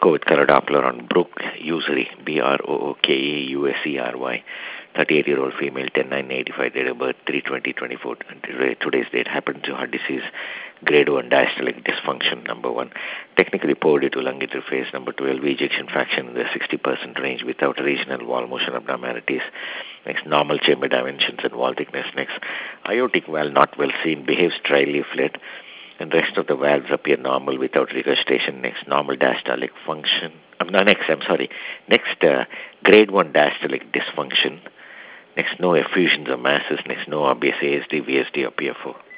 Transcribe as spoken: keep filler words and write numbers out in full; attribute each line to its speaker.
Speaker 1: echo with color Doppler on Brooke Usery, B R O O K E U S E R Y, thirty-eight-year-old female, ten nine eighty-five, date of birth, three twenty twenty-four. Today's date happened to her disease, grade one diastolic dysfunction, number one. Technically poor due to lung interface, number twelve, ejection fraction in the sixty percent range without regional wall motion abnormalities. Next, normal chamber dimensions and wall thickness. Next, aortic valve not well seen, behaves tri-leaflet, and rest of the valves appear normal without regurgitation. Next, normal diastolic function. Um, no, next, I'm sorry. Next, uh, grade one diastolic dysfunction. Next, no effusions or masses. Next, no obvious A S D, V S D, or P F O.